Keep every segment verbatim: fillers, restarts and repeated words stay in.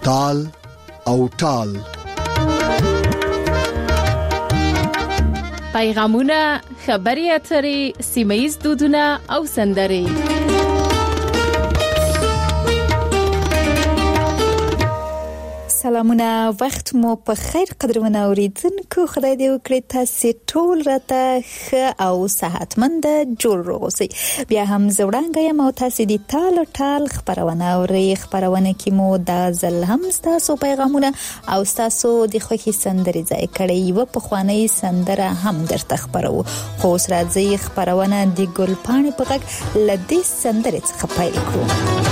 تال او ټال. پیغامونه، خبري اترې، سیمه‌ییز دودونه او سندرې. سلامونه، وخت مو په خیر قدرمن اوریدونکو. خدای دې وکړي تاسو ټول راته ښه او صحتمند جوړ روغسي. بیا هم زوړانګه یم او تاسو دې ټال ټال خبرونه اوري. خبرونه کې مو د ځل هم تاسو پیغامونه او تاسو د خوښي سندرې ځای کړي. یو په خواني سندره هم درته خبرو. خو سره ځي خبرونه د ګلپاڼې په غږ لدې سندرې څخه پیل کړو.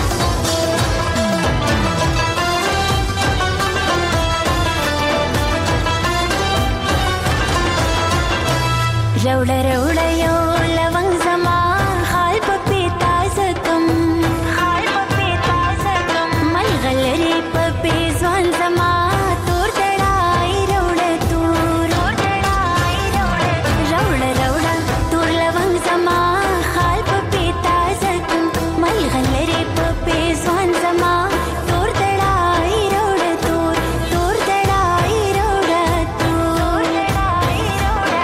روڑا روڑا یو لونگ زما خال پپی تازکم خال پپی تازکم ملغلری پپی زوان زما تور دڑائی روڑا تور تور دڑائی روڑا روڑا روڑا تور لونگ زما خال پپی تازکم ملغلری پپی زوان زما تور دڑائی روڑا تور تور دڑائی روڑا تور دڑائی روڑا.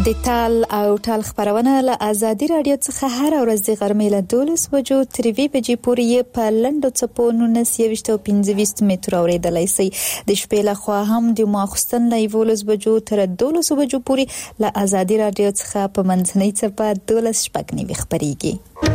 د تال او ټال خبرونه له آزادي رادیو څخه هر ورځ د غرمې له دولس بجو تر وی بجې پورې په لنډو څپو نولس یویشت او پنځه ویشت متر اوریدلای شئ. د شپې له خوا هم د ماخوستن له یولس بجو تر دولس بجو پورې له آزادي رادیو څخه په منځنۍ څپه دولس شپږ نیوي خبريږي.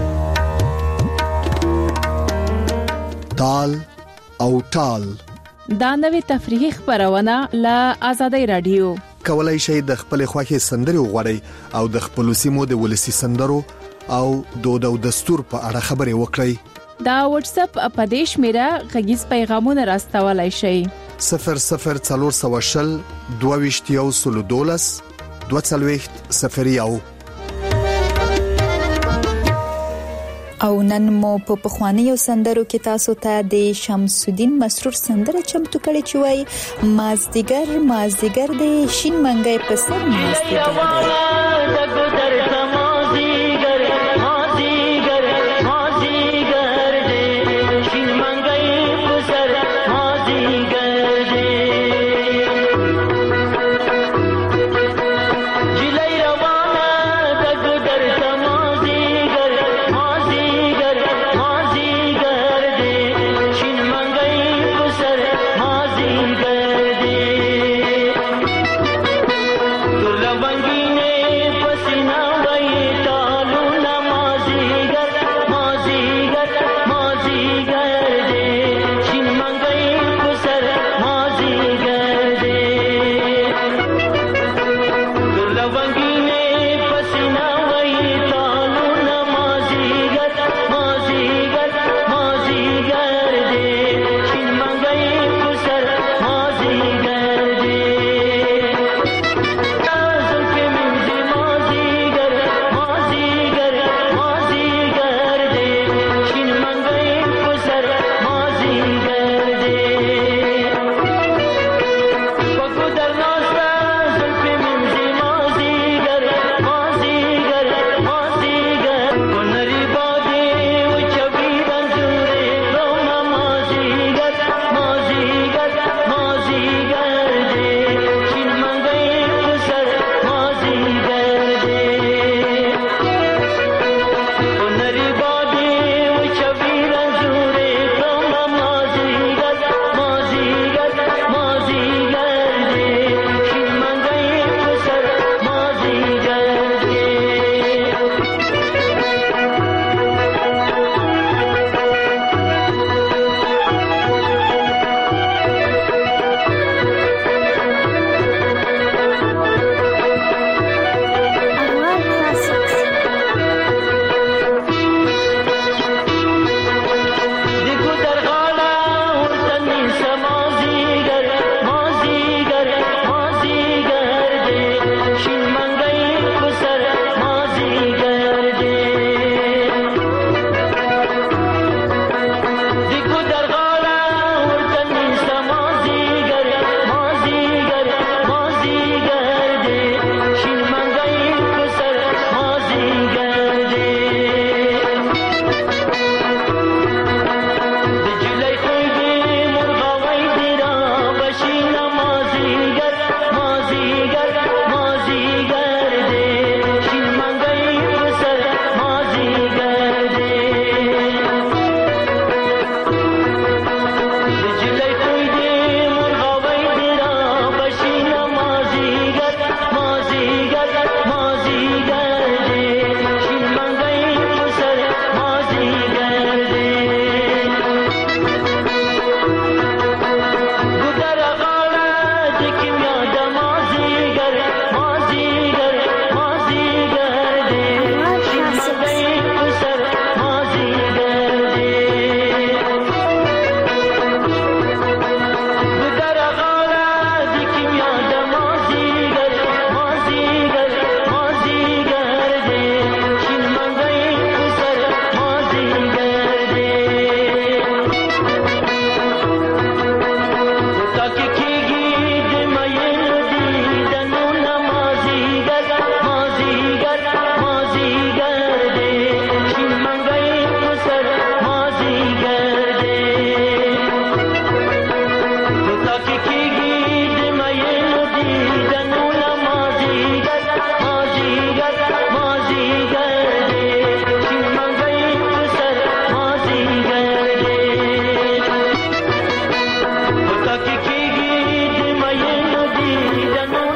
تال او ټال دا نوې تفریحي خبرونه له آزادي رادیو. کولای شئ د خپل خوښي سندري وغوړئ او د خپل سیمو د ولسی سندرو او دود او دستور په اړه خبرې وکړئ. دا واتس اپ اپدیش میرا غږیز پیغامونه راستولای شئ. صفر صفر څلور سوه شل دوه ویشت یو سل دولس دوه څلوېښت صفر یو. او نن مو په پخوانیو سندرو کې تاسو ته د شمس الدین مسرور سندره چمتو کړې چې وایي مازدیګر مازدیګر د شین منګي په سر مازدیګر Bangine pasina vai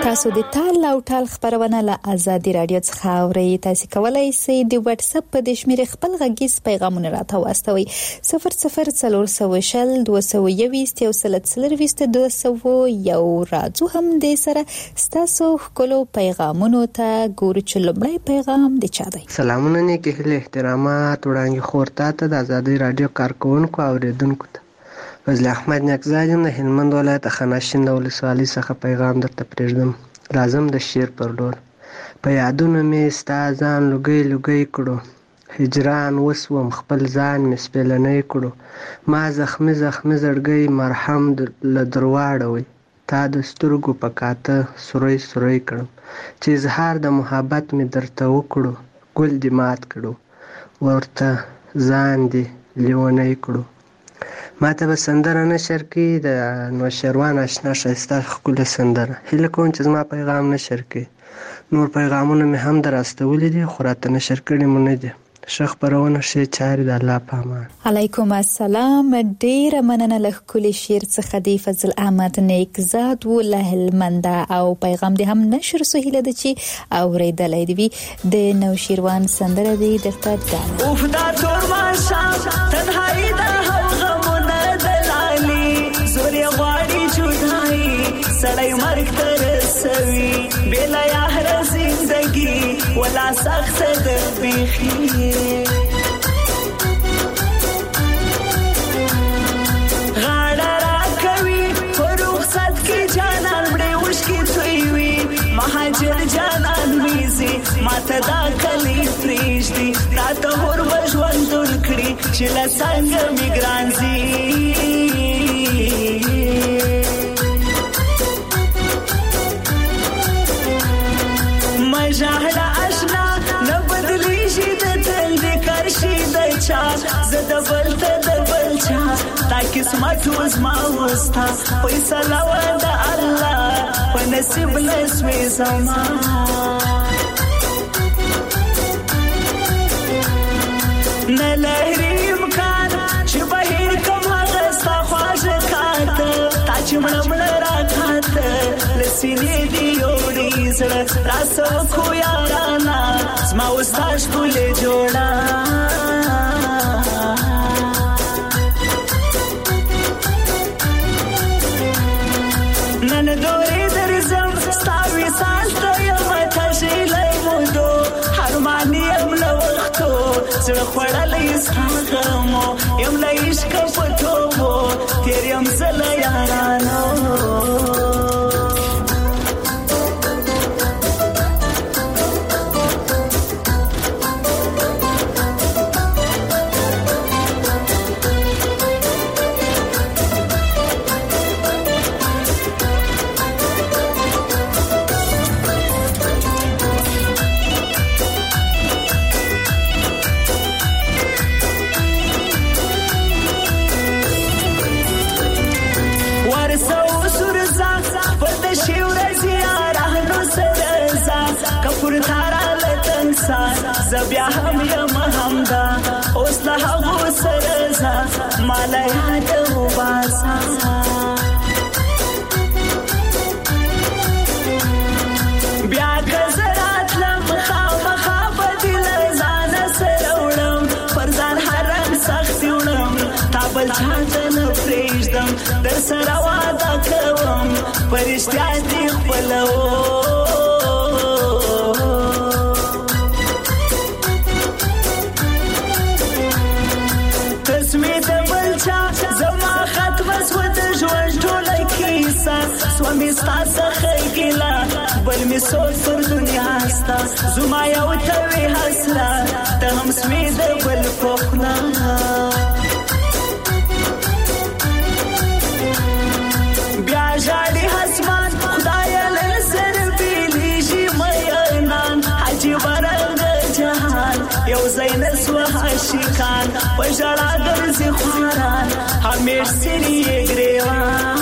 تاسو د تال او ټال خبرونه له آزادي رادیو څخه اورئ. تاسو کولای شئ د واتس اپ په د شمیرې خپل غږیز پیغامونه راته واستوئ صفر صفر څلور سوه شل دوه سوه یوویشت یو سل څلرویشت دوه سوه یو. راځو هم د سره ستاسو ښکلو پیغامونو ته ګورو چې لومړی پیغام د چا دی. سلامونه نیکې هیلې احترامات وړاندې خورتا ته د آزادي رادیو کارکونکو او اوریدونکو ته فضل احمد نیکزاد یم د هلمند ولایت خاناشین د ولسوالۍ څخه پیغام درته پرېږدم. راځم د شعر پر لور. په یادونو مې ستا ځان لوګی لوګی کړو، هجران وسوم خپل ځان مې سپېلنی کړو، ما زخمي زخمي زړګی مرهم له درواړوئ، تا د سترګو په کاته سوری سوری کړم، چې اظهار د محبت مې درته وکړو، ګل دې مات کړو ورته ځان دې لیونی کړو. ما ته به سندره نشر کړي د نوشیروان اشنا ښایسته ښکلې سندره. هیله کوم چې زما پیغام نشر کړي. نور پیغامونه مې هم در استولي دي خو راته نشر کړي مو نه دي. ښه خپرونه ښې چارې د الله په امان. علیکم السلام. ډېره مننه له ښکلي شعر څخه دی فضل احمد نیکزاد و له هلمنده او پیغام دې هم نشر سو. هیله ده چې اورېدلی دې وي. د نوشیروان سندره دی درته ډاله. اوف دا تور ماښام تنهایي ده هم غمونه دلالي، زور یې غواړي جدایي سړی مرګ ته رسوي، بېله یاره زندګي ولا سخته ده بیخي. غاړه راکوي په رخصت کې جانان مړې اوښکې تویوي، مهاجر جانان ویزي ماته دا کلی پرېږدي، راته هور به ژوندون کړي چې له څنګه مې ګران ځي. مژاهله اشنا نه بدلیږي د تل د کرشي د چا، زه د بل ته د بل چا، تا قسمت و زما وستا فیصله وه د الله په نصیب نسوې زما. نه لري امکان چې بهیر کم هغه ستا خواږه کاته، تا چې مړه مړه راکاته له سینې دې یوړي زړه راسوکو یارانا زما و ستا ښکلې جوړه. نن دورې درځم ستا وصال ته یمه تږلی مودو، هرمان یم له وختو زړه خوړلی ستا غمو، یم له عشقه په توبو تېر یم زه له یارانو. زبیا هم یم همدا اوس له هغو سره ځه ماله یاد وباسه. بیا که زه راتلم خامخا به دې له ځانه سره وړم، پر ځان هر رنګ سختي وړم، تا بل چا ته نه پرېږدم، در سره واده کوم په رښتیا دې خپلوم. سومی ستا څخه ګیله بل مې سوچ پر دنیا ستا، زما یو ته وې حسره ته هم سوې د بل په خوله. بیا ژاړي اسمان خدایه له سره بېلېږي مینان، عجیبه رنګه جهان یو ځای نه سوه عاشقان، په ژړا ګرځي خواران همیش ځینې یې ګرېوان.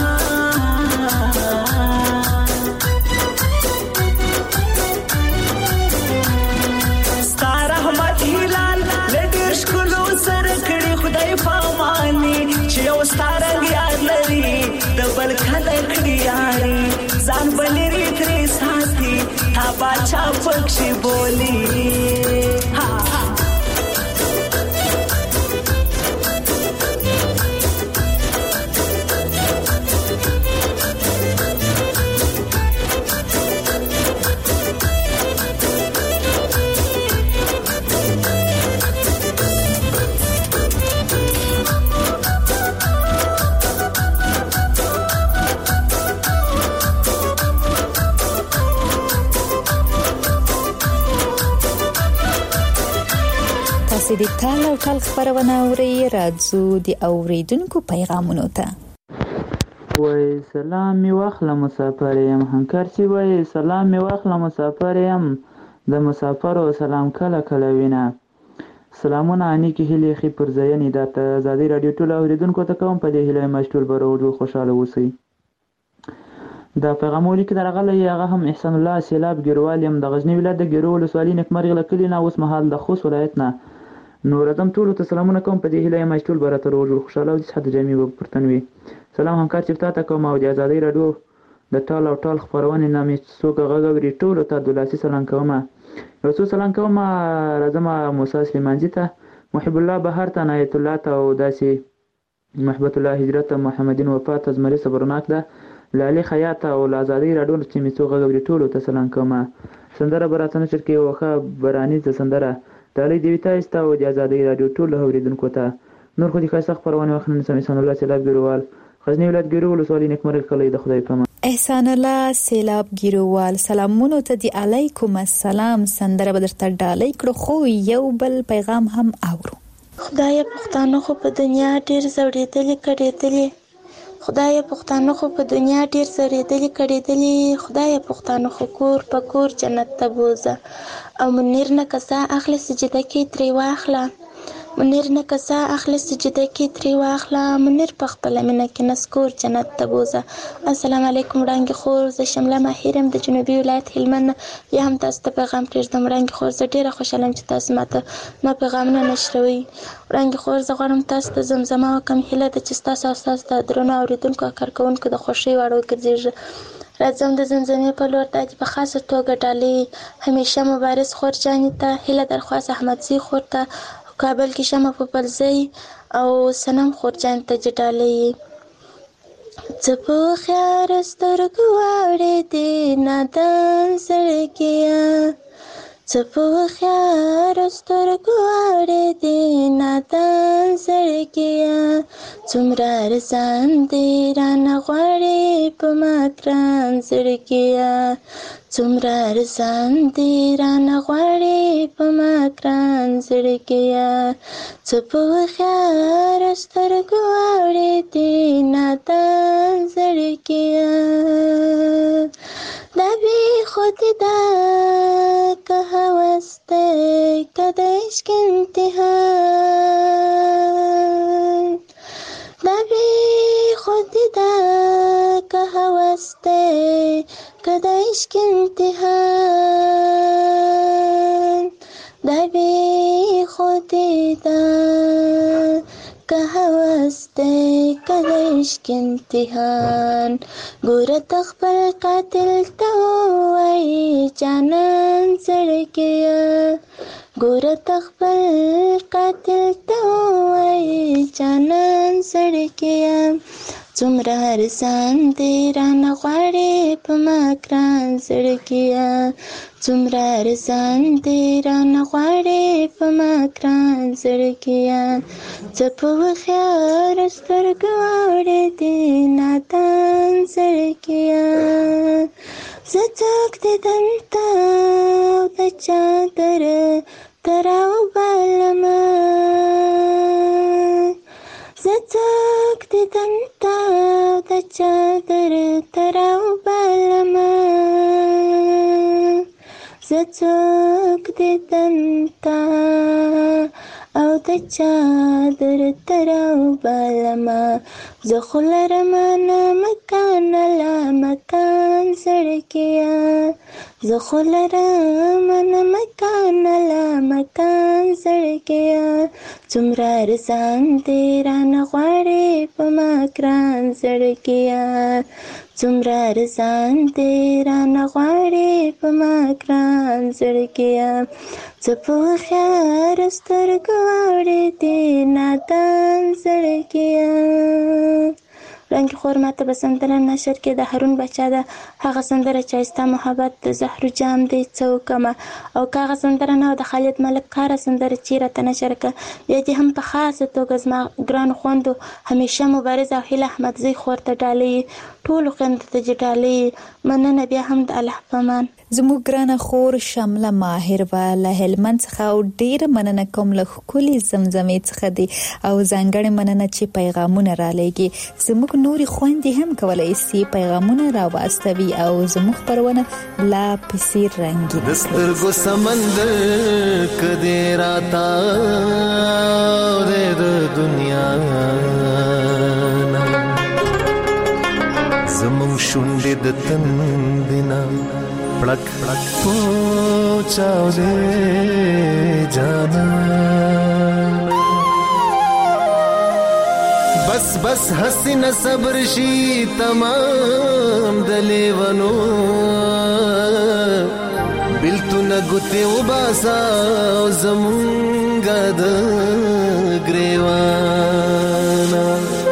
ستارنګ یاد لري د بل کله کړي یاري ځان بلري ترې باچا پکشي بولی ها تاسو د ټال او ټال خبرونه اورئ راځو د اوریدونکو پیغامونو ته وای سلام می واخله مسافر یم هنکار سی وای سلام می واخله مسافر یم د مسافر او سلام کله کله وینا سلامونه اني کې هلي خي پر ځای د آزادي رادیو ټول اوریدونکو ته کوم په دې هلي مشتول برو خوشاله اوسئ دا پیغامولي کې درغله یغه هم احسان الله سیلاب ګیروال يم د غزنی ولایت د ګیرو ولسوالۍ نکمرغ لکلی نه اوس مهال د خوست ولایت نه نور ادم ټول ته سلامونه کوم په دې هلي مشتول برته روز خوشاله او صحت جامي پرتنوي سلام همکار چفتا ته کوم او د آزادي رادیو د ټال او ټال خبرونه نامې څوک غغوري ټول ته د لاسي سلام کوم یو څو سلام کوم راځم موسی سلیمانجی ته محب الله بهر ته نایت الله ته او داسي محبت الله هجرت محمدین وفات ازمري صبرناک ده لالی خیاط او آزادي رادیو چې می څو غغوري ټول ته سلام کوم سندره براتنه چرکی وخه برانی ته سندره دالي دی ویتا است او د آزادي رادیو ټول اوریدونکو ته نور خو دي خاصه خبرونه وخت نن سم الله سلام ګروال غزنی ولایت ګرو ولسوالۍ نکمرغ کلی د خدای پامان احسان الله سیلاب ګیروال سلامونو ته دی علیکم السلام سندره بدرته ډالۍ کړو خو یو بل پیغام هم اورو خدای پښتانه خو په دنیا ډیر زړېدلې کړېدلې خدای پښتانه خو په دنیا ډیر زړېدلې کړېدلې خدای پښتانه خو کور په کور جنت ته بوزه او منیر نه کسا اخلي سجده کې تری واخله منیر نه کسا اخلي سجده کې تری واخله منیر په خپل مینه کې نسکور جنت ته بوزه السلام علیکم وړاندې خور ز شمله ماهرم د جنوبي ولایت هلمند یا هم تاسو ته پیغام پرېږدم وړاندې خور ز ډیره خوشاله چې تاسو ماته ما پیغامونه نشروي وړاندې خور ز غواړم تاسو ته زمزمه وکم هله د چې تاسو تاسو د درنو اوریدونکو کارکونکو د خوشي وړو ګرځي راځم د زمزمې په لور ته په خاصه توګه ډالۍ همیشه مبارز خور جاني ته هله درخواست احمدزي خور ته کابل کې شمه په پلزی او سنم خورجان ته جټالې څپو خيار سترګو واړې دي نادان سړکیا څپو خيار سترګو واړې دي نادان سړکیا څومره رسان دي رانه غواړي په ما ګران سړکیا څومره رسان دي رانه غواړي په ما ګران سړکیا څپو خيار سترګو واړې دي نادان سړکیا دا بی خود دا که هوس ده که د عشق امتحان دا بی خود دا که هوس ده که د عشق امتحان دا بی خود دا که هوس ده که د عشق امتحان ګوره ته خپل قاتل ته ووایي جانان زړګیه ګوره ته خپل قاتل ته ووایي جانان زړګیه څومره ارزان دی رانه غواړې په ما ګران زړګیه څومره ارزان دی رانه غواړې په ما ګران زړګیه څه په هوښیار سترګو واړې دي نادان زړګیه زه څوک د دلته او د چادر ته راوبالمه زه څوک د دلته او د چادر ته راوبالمه زه څوک د دلته او د چادر ته راوبالمه زه خو لرمه نه مکان له مکان زړګیه زه خو لرمه نه مکان له مکان زړګیه څومره ارزان دی رانه غواړې په ما ګران زړګیه څومره ارزان دی رانه غواړې په ما ګران زړګیه څه په هوښیار سترګو واړې دې نادان زړګیه. وړانګې خور ماته به سندره نشر کې د هارون بچا ده هغه سندره چې ستا محبت د زهرو جام دی څه وکمه او که هغه سندره نه د خالد ملک کاره سندره چې راته نشر کړه بیا دې هم په خاصه توګه زما ګرانو خویندو همیشه مبارزه او هیله احمدزۍ خور ته ډالۍ ټولو خویندو ته چې ډالۍ مننه بیا هم د الله په امان. زموږ ګرانه خور شمله ماهر به له هلمند څخه او ډېره مننه کوم له ښکلې زمزمې څخه دی او ځانګړې مننه چې پیغامونه رالیږي. زموږ نورې خویندې هم کولی سي پیغامونه راواستوي او زموږ خپرونه لا پسې رنګین د سترګو سمندر کدې راتاو دی د دنیا زمون شونډې د تندینا پړک پړک پوچاو دې جانا بس بس حسین صبر شي تمام د لیوانو بلتونه ګوتې وباسا زمونږه د ګریوانا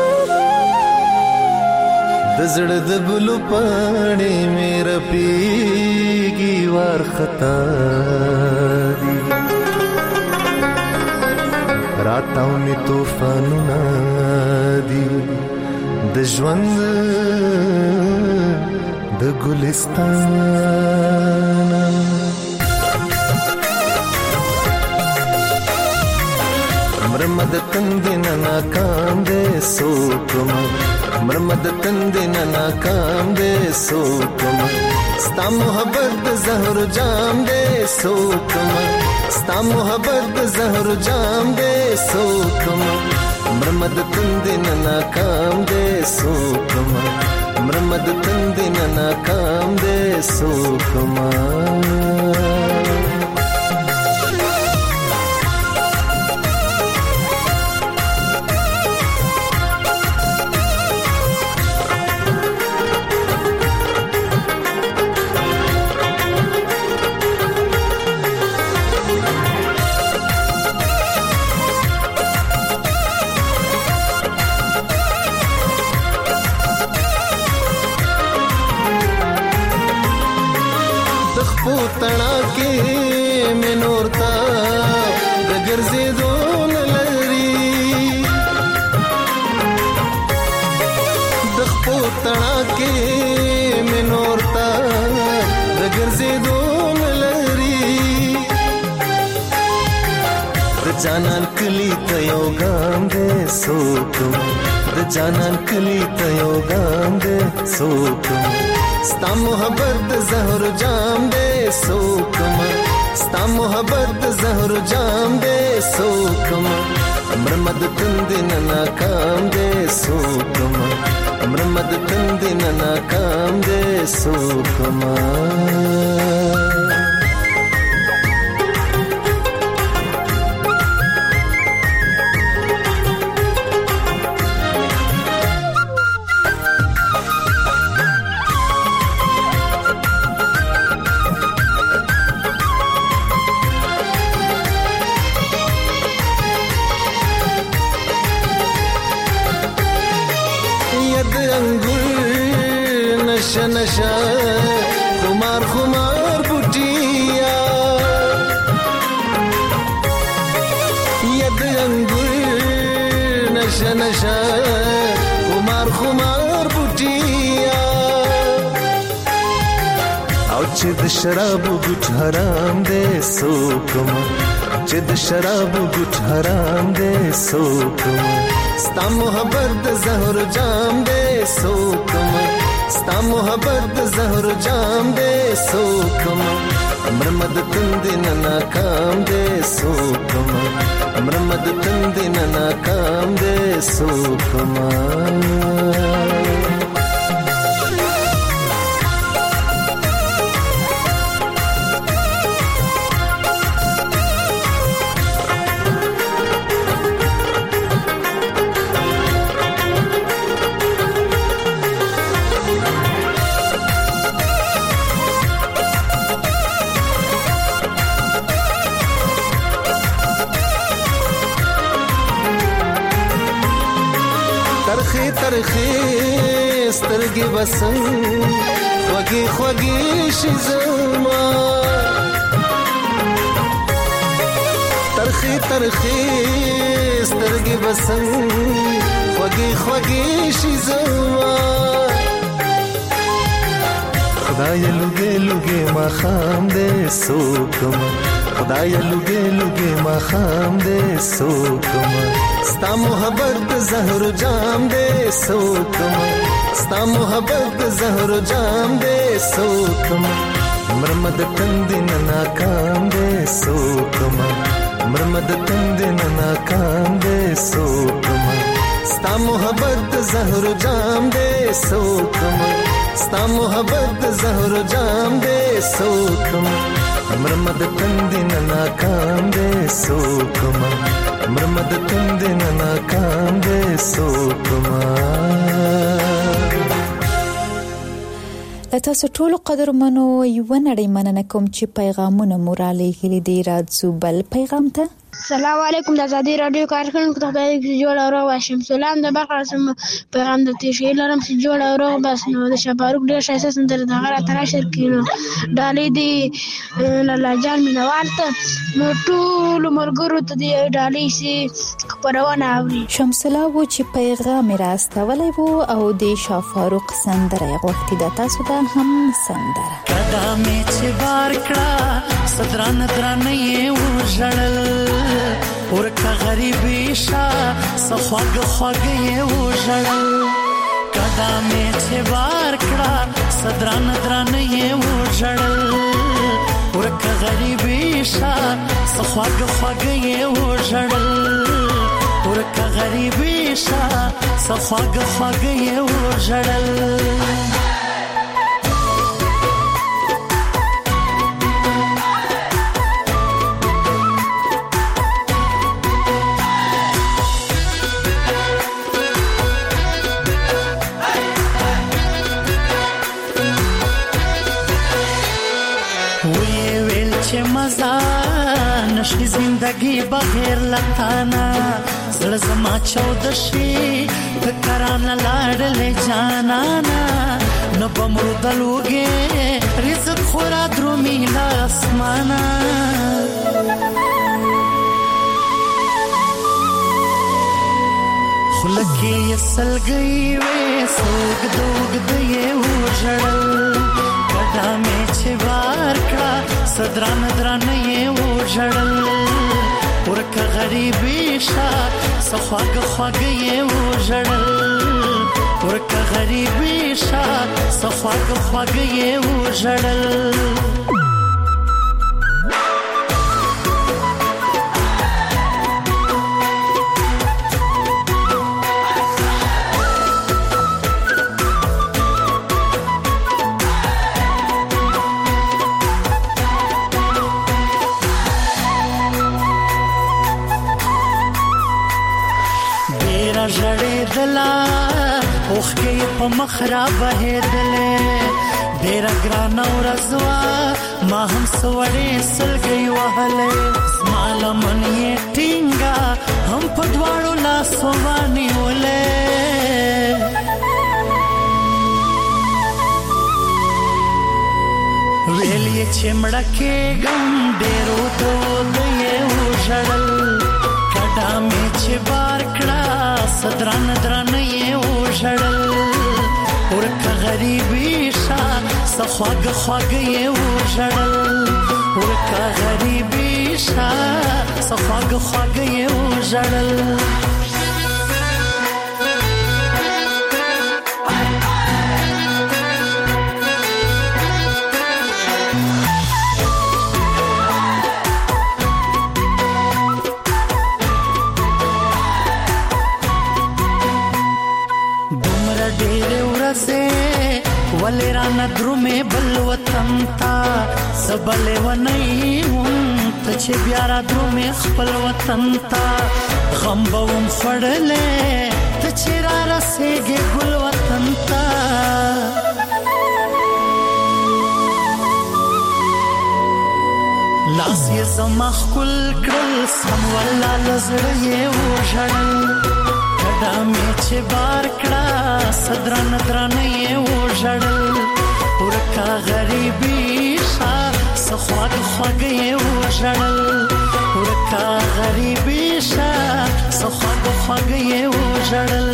د زړه د ګلو پاڼې مې رپېږي وارخطا دي راتاو مې طوفانونه دي د ژوند د ګلستان مرمد تندین ناکام دے سوکما مرمد تندین ناکام دے سوکما ستا محبت زہر جام دے سوکما ستا محبت زہر جام دے سوکما مرمد تندین ناکام دے سوکما مرمد تندین ناکام دے سوکما تنا کې منورتا د ګرځېدو نه لري د خپو تنا کې منورتا د ګرځېدو نه لري د جانان کلی ته یو ګام دې سوکم د جانان کلی ته یو ګام دې سوکم ستا محبت زهر جام دے سوکما ستا محبت زهر جام دے سوکما مرمد تندین ناکام دے سوکما مرمد تندین ناکام دے سوکما نشا نشا خمار خمار بوٹیا ید انگور نشا نشا خمار خمار بوٹیا او چې د شراب ګټ حرام دې سوکما چې د شراب ګټ حرام دې سوکما ستا محبت زهر جام دې سوکما ستا محبت زهر جام دے سوکما مرمد تندین ناکام دے سوکما مرمد تندین ناکام دے سوکما ترخې سترګې بسنګ خوږې خوږې شي زما ترخې ترخې سترګې بسنګ خوږې خوږې شي زما خدای لوګې لوګې ما خام دې سوکم خدای لوګې لوګې ما خام دې سوکم ستا محبت زهر جام دې سوکم ستا محبت زهر جام دې سوکم مرمد تندن ناکام دې سوکم مرمد تندن ناکام دې سوکم ستا محبت زهر جام دې سوکم ستا محبت زهر جام دې سوکم مرمد تندن ناکام دې سوکم مرمد تندن ناکام دې سوکم تاسو ټول قدرمنو یو نړۍ مننه کوم چې پیغامونه مورالي غلي دی راځو بل پیغام ته السلام علیکم د ازادي رادیو کارکونکو ته خدای دې جوړ او روغ واشم سلام د بقره سم پیغام د تشکیل لرم چې جوړ او روغ بس نو د شپاروک ډیر شایسته سندره د غره تر شر کینو ډالې دی لاله جان مینوال ته نو ټول مرګرو ته دی ډالې سي خبرونه اوري شمس الله و چې پیغام راستولای وو او د شفاروق سندره غوښتي د تاسو ته هم سندره قدمه چې بار کړه صدران درنه و ژړل ورکه غریبی شا سخواگ خواگی و جڑل قدامی چه بار کڑا صدران درانی و جڑل ورکه غریبی شا سخواگ خواگی و جڑل ورکه غریبی شا سخواگ خواگی و جڑل نشي زندگی بغیر لتانا زړه زما چودشي فکرانه لاړلې جانانا نو بمردلوګه رزق خورا درومي لاسمانا خلکه یسلګي وې سوګ دوګ دې وژړل قدمه چې بار کړه صدران درنه و جړل ورکه غریبی شا سخواگ خواگی و جړل ورکه غریبی شا سخواگ خواگی و جړل جړې دلا اوخ کې په مخرا بهدلې ډېر ګران او رضوا ما هم سوړې سلګي وهلې سماله من یې ټینګا هم په دواړو لاسو باندې ولې ویلې چې مړه کې ګم ډېرو دولې وژړل قدمه چې بار کړه صدران درنه و جړل ورکه غریبی شا سخواگ خواگی و جړل ورکه غریبی شا سخواگ خواگی و جړل ولی رانا درومه بل وطن تا سبل ونئی هم تا چه بیارا درومه خپل وطن تا غم بوم خڑلے تا چه را رسیگه گل وطن تا لاس یې زما خپل کړل سم ولا لزړه یې وژړل کډه مې چې بار کړه صدرن درنه یې وژړل ورکا غریبي شا سخواګ خواګ یې وژړل ورکا غریبي شا سخواګ خواګ یې وژړل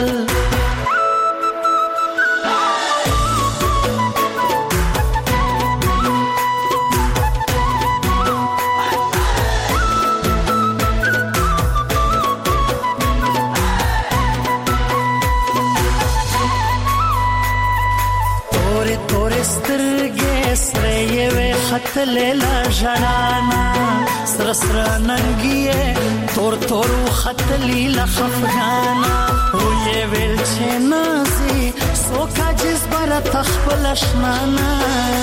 خطلې ژړانا سر سر ننګي تور تور خطلې لخفغانا وې ویل چې نازي سوکا جذبره تخپل شنانا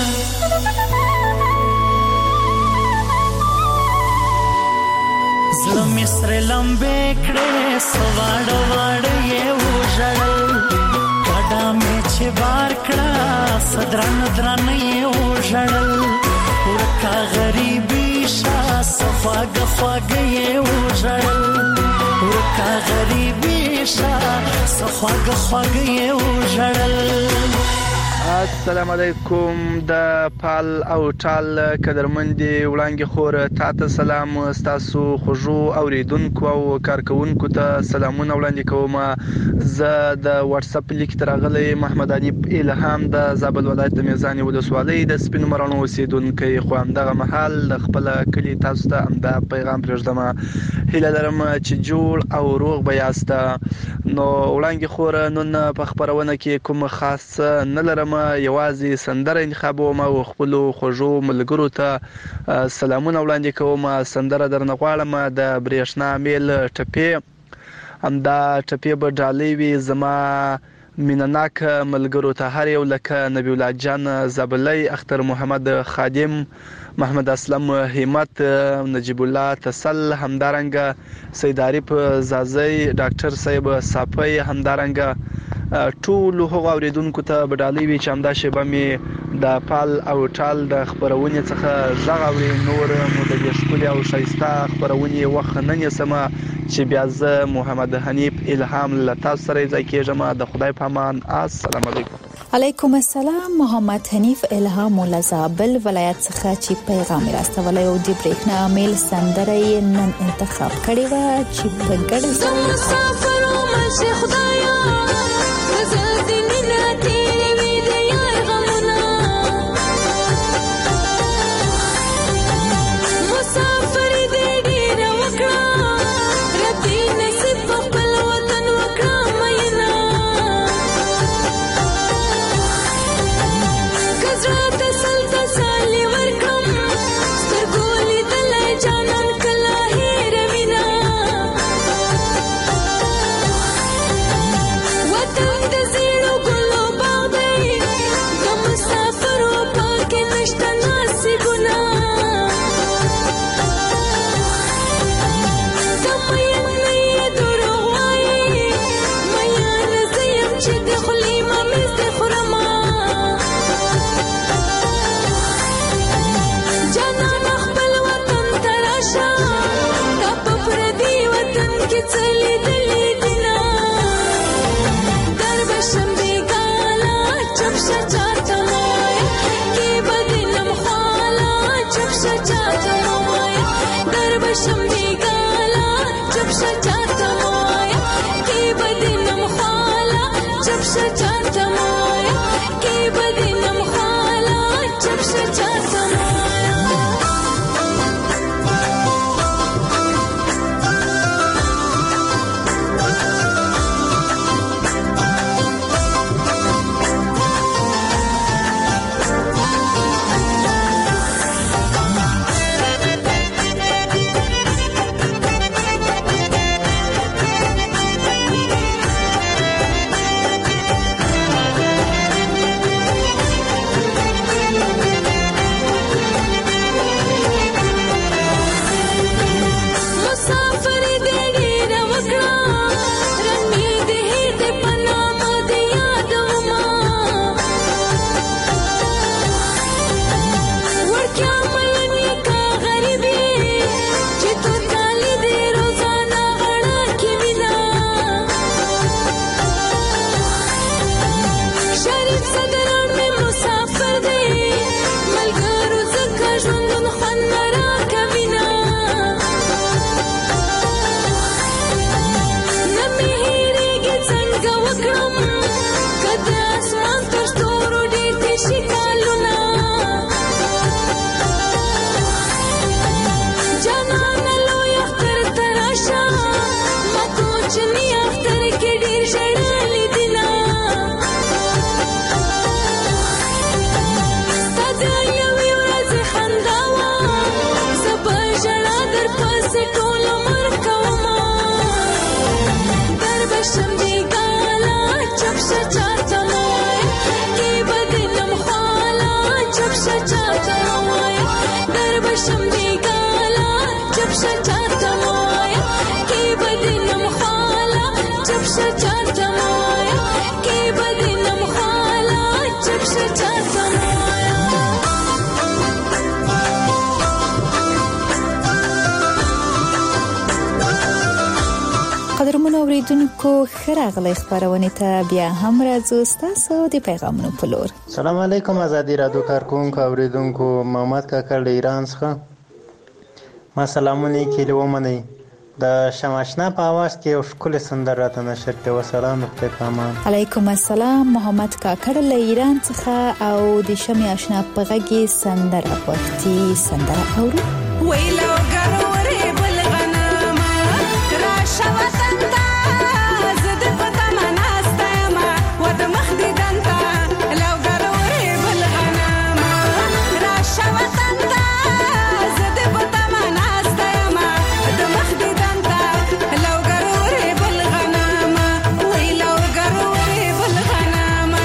زړه مصر لمبه کړې سواړ واړ یې وژړل کډه مې چې بار کړه صدرن درن یې وژړل ورکا غریبی شا صفاق خواق یې وژړل ورکا غریبی شا صفاق خواق یې وژړل السلام علیکم د پال او ټال قدرمندي وړاندې خور تاسو سلام تاسو خوجو اوریدونکو او کارکونکو ته سلامونه وړاندې کوم زه د واتس اپ لیک ترغلي محمد علي الهام د زابل ولایت د میزان ولسوالۍ د سپین مرانو اوسیدونکو خو همدغه محل خپل کلی تاسو ته امدا پیغام پرېږدم هیله لرم چې جوړ او روغ بیاست نو وړاندې خور نن په خبرونه کې کوم خاص نه لرم یوازې سندره انتخابوم او خپل خوجو ملګرو ته سلامونه وړاندې کوم سندره درنه غواړم د برېښنا میل ټپې همدا ټپې به ډالۍ وي زما مینناک ملګرو ته هر یو لکه نبی الله جان زابلۍ اختر محمد خادم محمد اسلم همت نجیب الله تسل همدارنګ سید عارف زازی ډاکټر صاحب صافی همدارنګ ټول هغه اوریدونکو ته بدالي وی چې همدا شیبه می د پال او ټال د خبرونې څخه زغوري نور مدد شکولي او شایسته خبرونې وخت نه نسمه چې بیا زه محمد حنیف الهام لتا سره ځای کېږم د خدای په امان السلام علیکم علیکم السلام محمد حنیف الهام لزابل ولایت څخه چې پیغام راستولی او د برېښنا میل سندره نن انتخاب کړی و چې په ګډه مسافر مشه خدایا What the اوریدونکو ښه راغلی خپرونې ته بیا هم راځو ستاسو د پیغامونو په لور. سلام علیکم ازادي رادیو کارکونکو اوریدونکو، محمد کاکړ له ایران څخه. ما سلامونه کیلې ومنئ. د شماشنا په आवाज کې یو ښکلی سندره راته نشر کړې. وسلام خدای پامان. علیکم السلام، محمد کاکړ له ایران څخه او د شمع آشنا په غږ کې سندره وختي سندره اورو. ویلو ګرورې بل غنما راشه وطن ته زه د پتمه ناسته یم و د مخ دیدن ته لو ګرورې بل غنما راشه وطن ته زه د پتمه ناسته یم د مخ دیدن ته لو ګرورې بل غنما ویلو ګرورې بل غنما.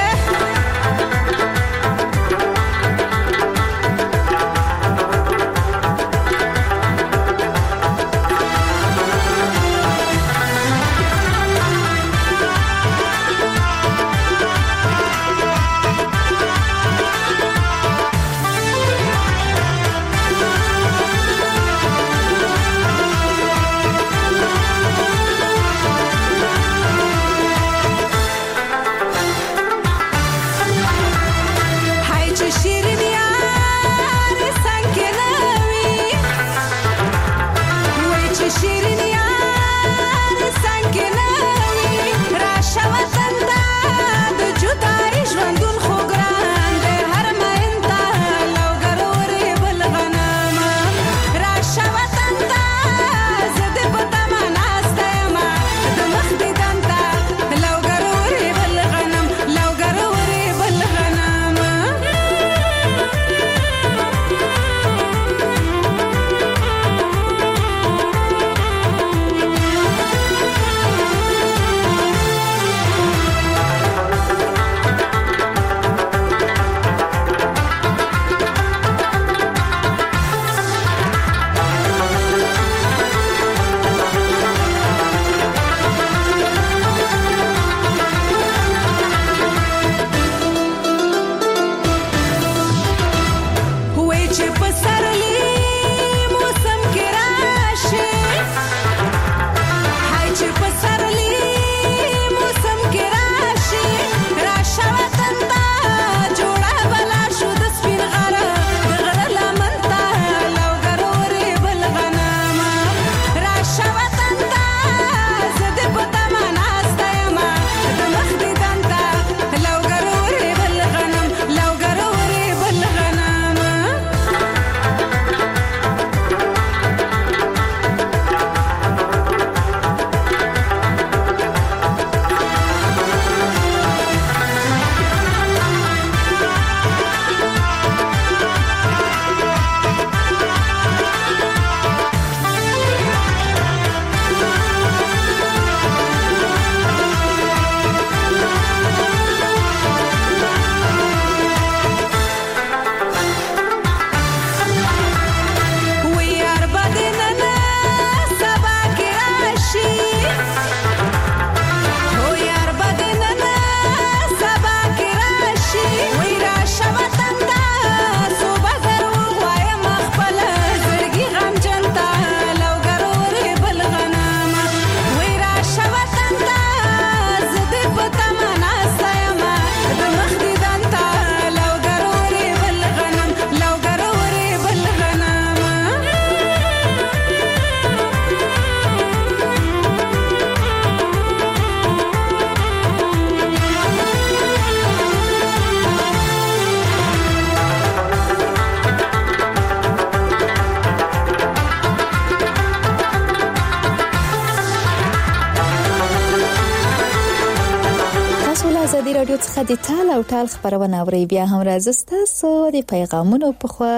ازادي رادیو څخه د ټال او ټال خبرونه اوري. بیا هم راځي تاسو د پیغامونو په خوا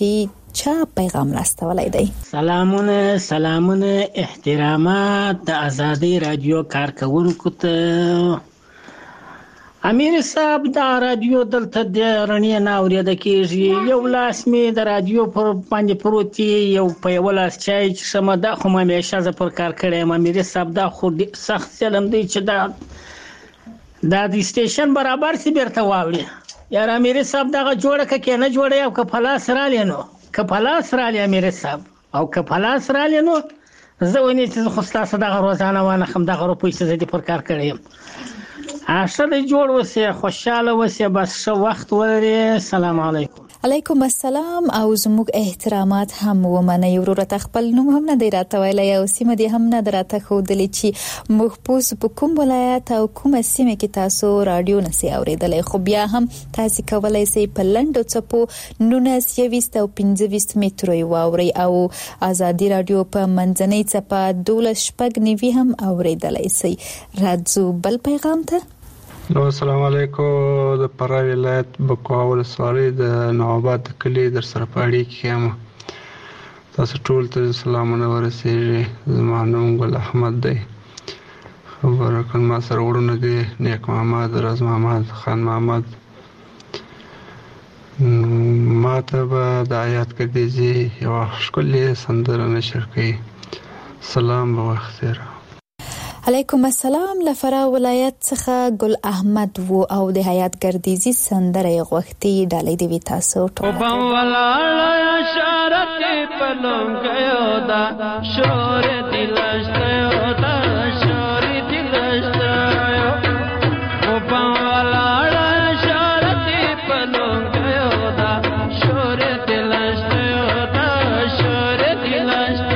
چې چا پیغام راستولای دی. سلامونه سلامونه احترامات د ازادي رادیو کارکونکو ته. امیر صاحب د رادیو دلته د رڼې نه اورېده کېږي. یو لاس مې د رادیو پر باندې پروت یو په یو لاس چای چې سم ده خو مې همیشه ز پر کار کړی یم. امیر صاحب دا خو سخت چلم دی چې دا دا د سټیشن برابر سی بیرته واوړي. یار امیر صاحب دغه جوړه ک کې نه جوړه او ک پلاس را لینو ک پلاس را لې امیر صاحب او ک پلاس را لینو زه ونی چې خو ستاسو دغه روزانه وانه خم دغه روپۍ څه دې پر کار کړی یم اشه دې جوړ وسه خوشاله وسه بس ښه وخت ولري. سلام علیکم. علیکم السلام او زموږ احترامات هم ومنه. ورته خپل نوم هم نه دی راته ویلی او سیمه دې هم نه دی راته ښودلی چې محفوظ په کوم ولایت او کومه سیمه کې تاسو راډیو نسئ اورېدلی، خو بیا هم تاسې کولی سئ په لنډو څپو نولس یویست او پنځه ویشت مترو یې واورئ او ازادي راډیو په منځنۍ څپه دولس شپږ نوي هم اورېدلی سئ. راځو بل پیغام ته. نو السلام علیکم. د فراه ولایت بکواه ولسوالۍ د نواباد کلي در سره په اړیکه کې یم. تاسو ټول ته سلامونه ورسیږي. زما نوم ګل احمد دی. خبره کړم ما سره وړونه دي نیک محمد، راز محمد، خان محمد. ما ته به د آیات کدیزي یوه ښکلې سندره نشر کوي. سلام به وخت تیر. علیکم السلام. لفرا ولایت څخه ګل احمد وو او د حیات ګردیزي سندره غوښتي ډالۍ دی تاسو ټول. په ولاړه اشاره په لونګیو دا شور دلشتو دا شور دلشتو او په ولاړه اشاره په لونګیو دا شور دلشتو دا شور دلشتو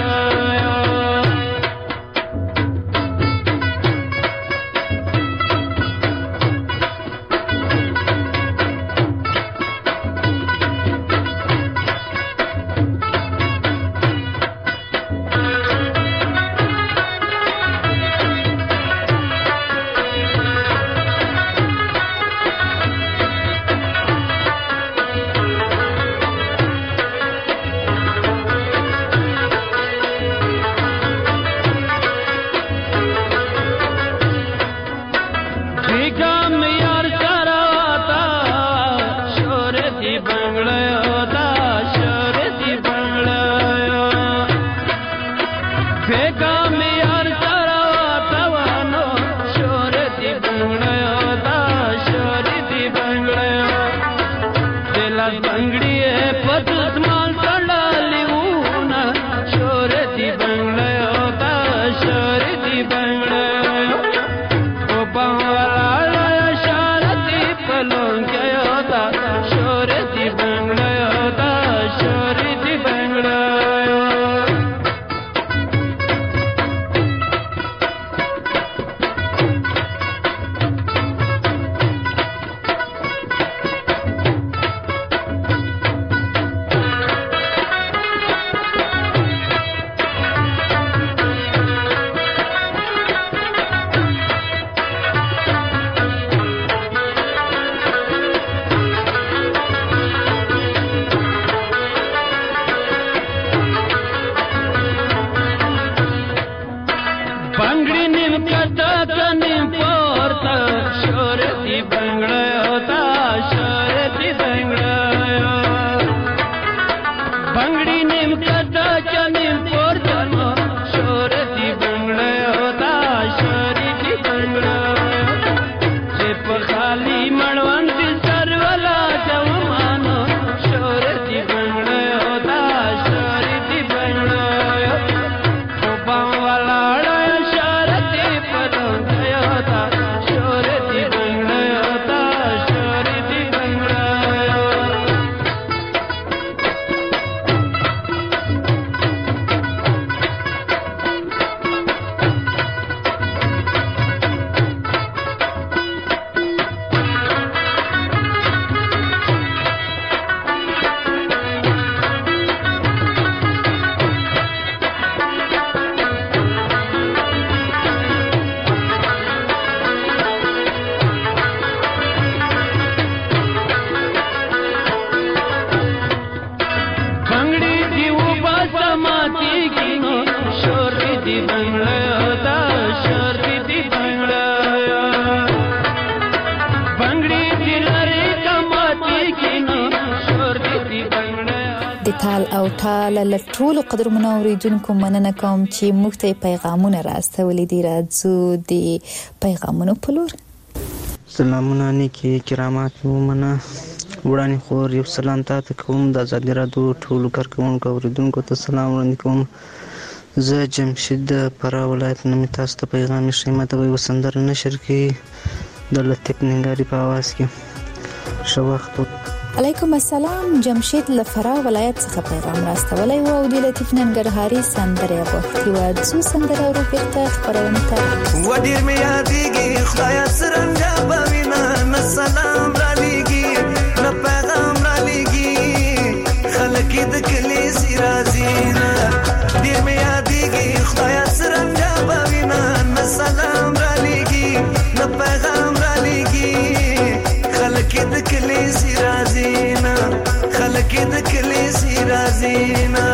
او ټاله له ټولو قدرمنو اوریدونکو مننه کوم چې موږ ته پیغامونه راستولي دي. راځو د پیغامونو په لور. سلامونه نیکی کرامات ومنه. وړاندې خور یو سلام تاسو کوم د ازادي راډیو ټولو کارکونکو اوریدونکو ته سلام وړاندې کوم. زه جمشید د فراه ولایت نه مې تاسو ته پیغام ښیم. ما ته به یوه سندره نشر کړي د لطیف ننګاري په اواز کې. ښه وخت. علیکم السلام. جمشید له فراه ولایت څخه پیغام راستولی و او د لطیف ننګرهاري سندرې غوښتي وه. څو سندره ورو بیرته خپرونې ته و ډېر مې یادېږي خدایه څرنګه به وینه نه سلام رالیږي نه پیغام رالیږي خلک یې د کلي سي راځي نه ډېر مې یادېږي خدایه څرنګه به وینه نه سلام رالیږي نه پیغام رالیږي خلک یې د کلي سي راځي نه خلک یې د کلي سي راځي نه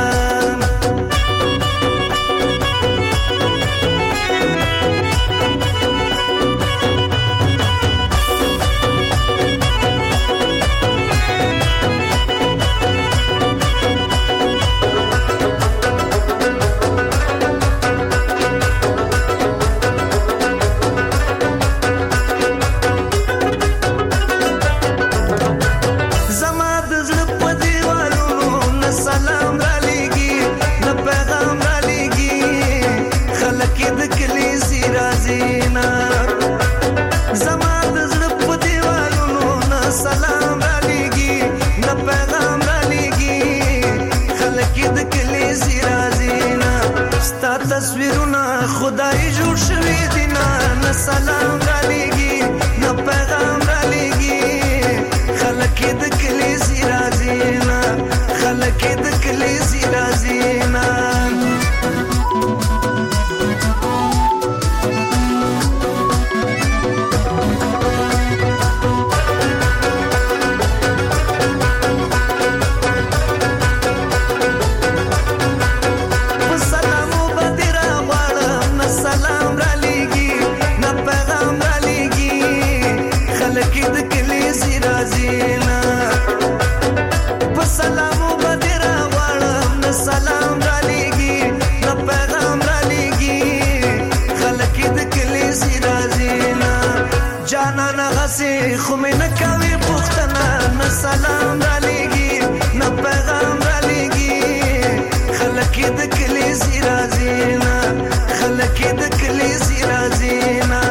تصویرونه خدای جوړ شوي دي نه نه سلام رالیږي نه پیغام رالیږي خلک یې د کلي سي راځي نه خلک یې د کلي سي راځي نه خو مې نه کوي پوښتنه نه سلام رالیږي نه پیغام رالیږي خلک یې د کلي سي راځي نه خلک یې د کلي سي راځي نه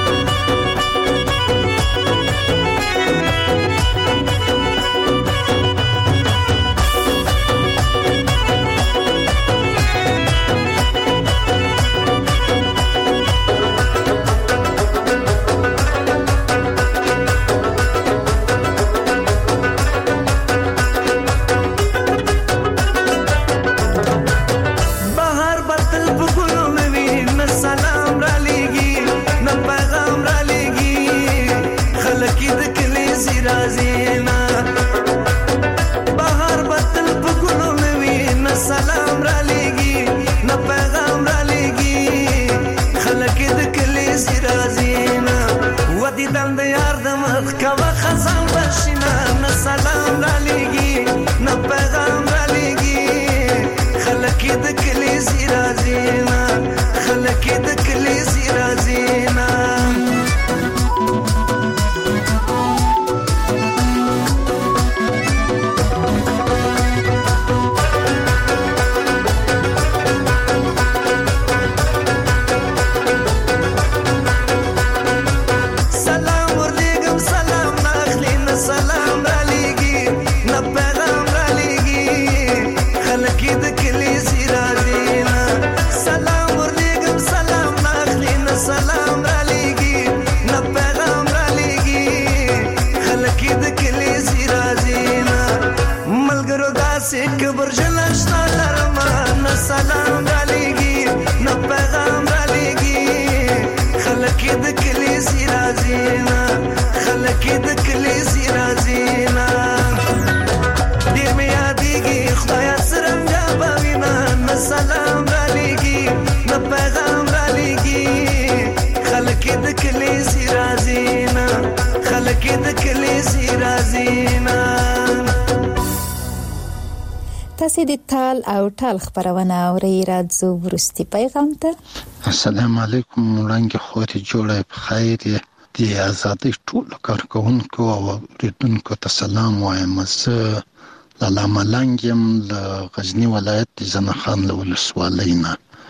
تاسې د تال او ټال خبرونه اورئ. راځو وروستي پیغام ته. السلام علیکم. وړاندې خورې جوړه په خیر د آزادۍ ټولو کارکوونکو او اوریدونکو ته سلام وایم. زه لاله ملنګ یم له غزني ولایت د زنه خان له ولسوالۍ نه.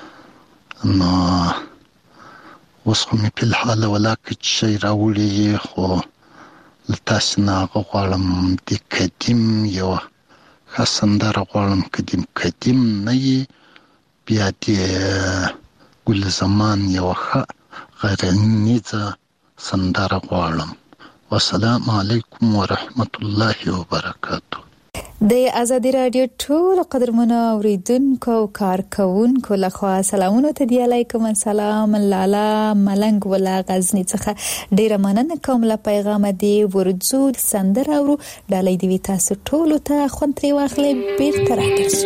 نو اوس خو مې په الحال ولا کې شي راوړي خو لتاسو نه غواړم د قدیم یو خاصندره غواړم قدیم قدیم نه بیا د ګل زمان یو غرنیزه سندره غواړم. والسلام علیکم ورحمت الله وبرکاته. د آزادی رادیو ټول قدرمنو اوریدونکو او کارکونکو لخوا سلامونه ته دی. علیکم السلام. لالا ملنګ ولا غزنی څخه ډیره مننه کوم. لا پیغام دی ورځو سندره اورو ډالۍ دی تاسو ټول ته خوند تری واخلې بیرته راګرځو.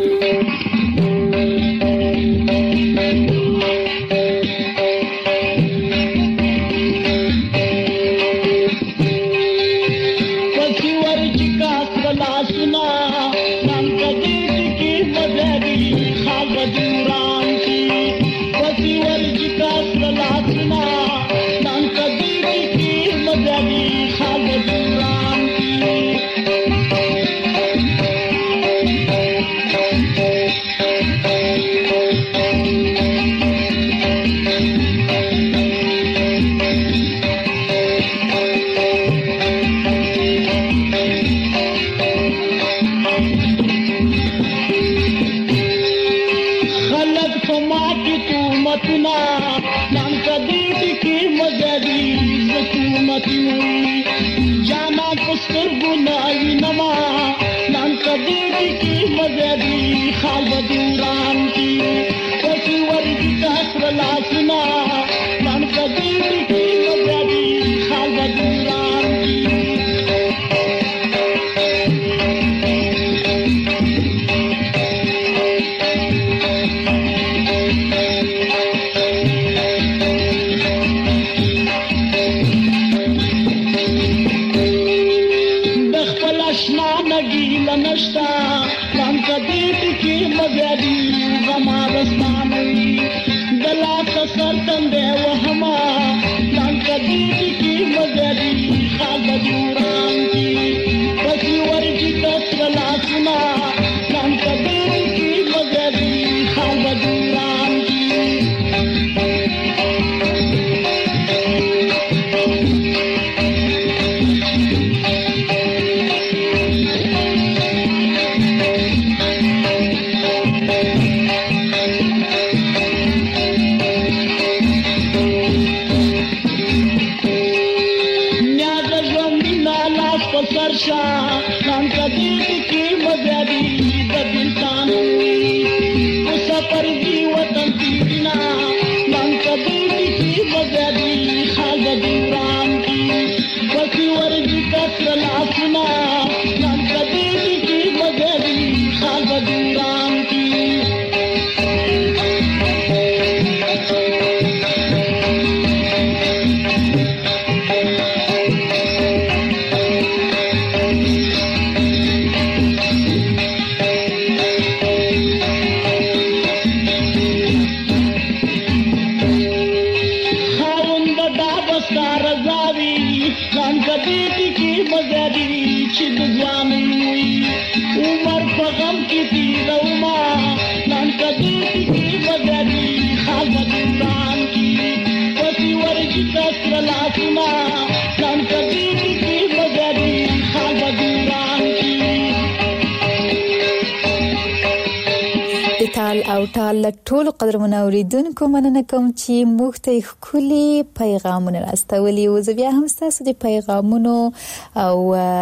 او ټال ټول قدرمن اوریدونکو مننه کوم چې موږ ته خولي پیغامونه راستولي او زه بیا هم تاسو د پیغامونو او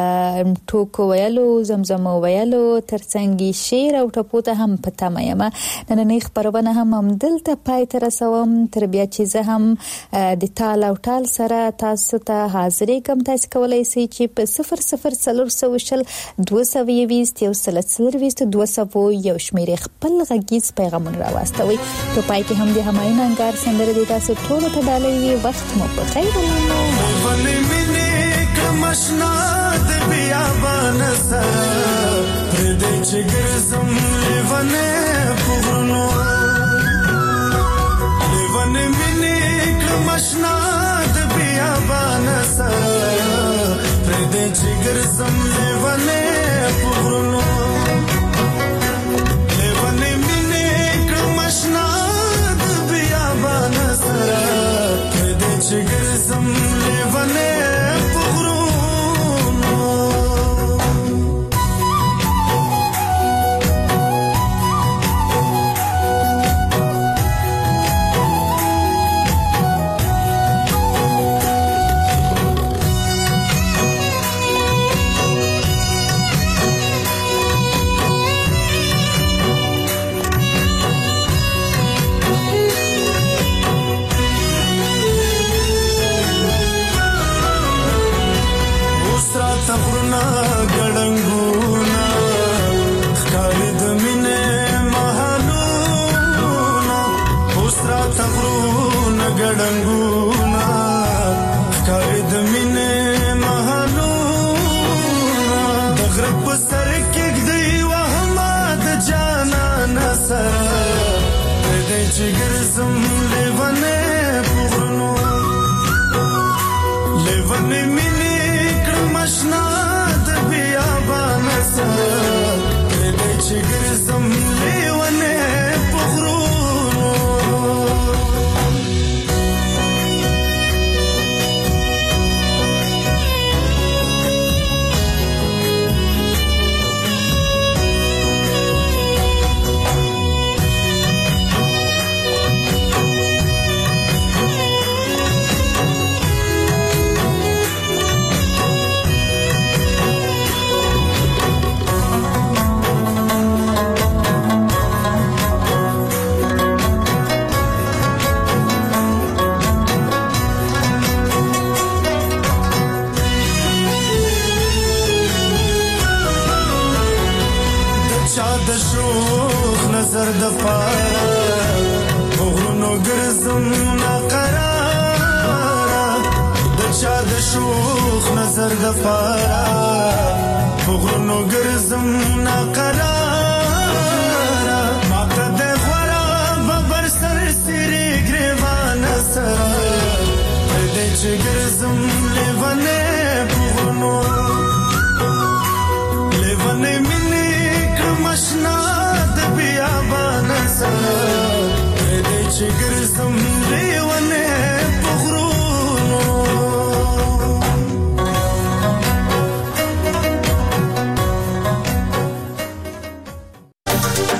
ټوکو ویلو زمزمو ویلو ترڅنګ شعر او ټپو ته هم پته مېما نن نه خبرونه هم هم دلته پای تر سوم تر بیا چې زه هم د ټال او ټال سره تاسو ته حاضرې کوم. تاسو کولای شئ چې په صفر صفر څلور سوه شل دوه سوه یوویشت یو سل څلورویشت دوه سوه یو شمېرې خپل غږیز پیغامونه راوستوي. په پای کې هم د همایون انګار سندره د تاسو ټول ته ډالۍ وي. وخت مو په خیر ولرئ. کمشنا د بیابان سره دې چې ګرځم لیونه پورنو لیونه مینه کمشنا د بیابان سره دې چې ګرځم لیونه پورنو لیونه مینه کمشنا د بیابان د شوخ نظر د پاره غرونو ګرځم ناقراره د چا د شوخ نظر د پاره غرونو ګرځم ناقراره ماته د غورا ببر سر سری ګریوان سره دې چې ګرځم لیوانه غرونو لیوانه مینه کمشنا د بیابان سره دې چې ګرځم